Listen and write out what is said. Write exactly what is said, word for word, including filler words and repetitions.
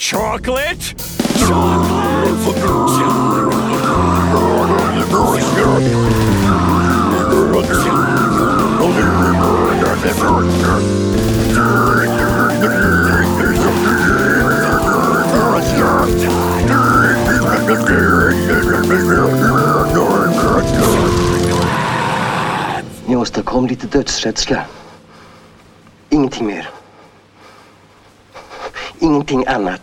Chocolate? Chocolate? Ni åstadkom lite dödsrädsla. Ingenting mer. Ingenting annat.